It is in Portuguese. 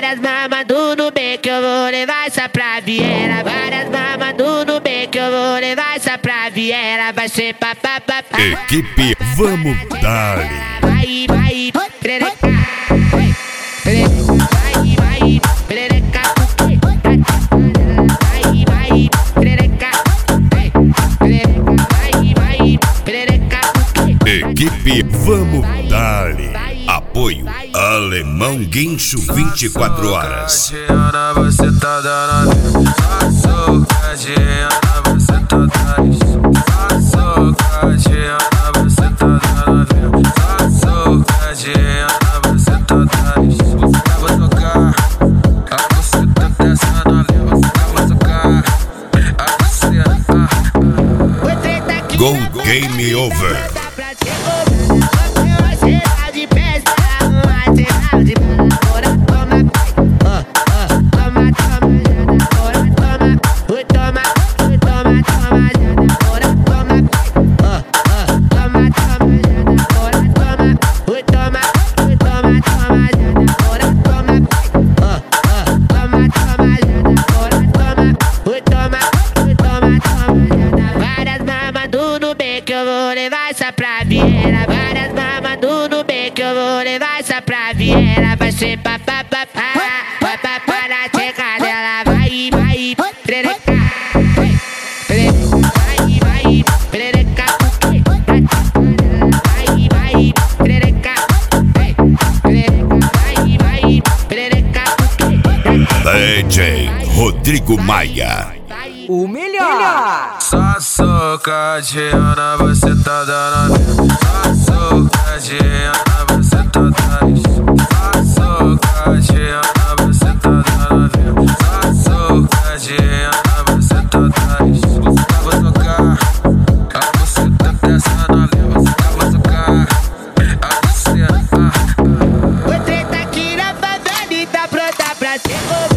Várias mamas do Nubank, eu vou levar essa pra Viera. Várias mamas do Nubank, eu vou levar essa pra Viera. Vai ser papapá. Equipe, vamos dar. Vai, vai, perereca. Vai, vai, perereca. Vai, vai, perereca. Vai, vai, perereca. Equipe, vamos dar. Apoio Alemão Guincho 24 horas. Você tá dando socadinha, você tá dando socadinha, você tá dando socadinha, você tá dando. Vou tocar, a você tá descendo ali, vou tocar, a você. Go Game Over. Várias mamas do Nubank, eu vou levar essa pra Viera. Várias mamas do Nubank, eu vou levar essa pra Viera. Vai ser papapá, papapá na tcheca dela. Vai, vai, perereca. Vai, vai, perereca. Vai, vai, perereca. Vai, vai, perereca. DJ Rodrigo Maia. O melhor! Só socadinha, você tá dando. Só socadinha, você tá dando. Só socadinha, você tá dando. Só socadinha, você tá dando. Vou tocar, a você tá descendo ali, vou tocar, a você. O treta aqui na favela e tá pronta pra ser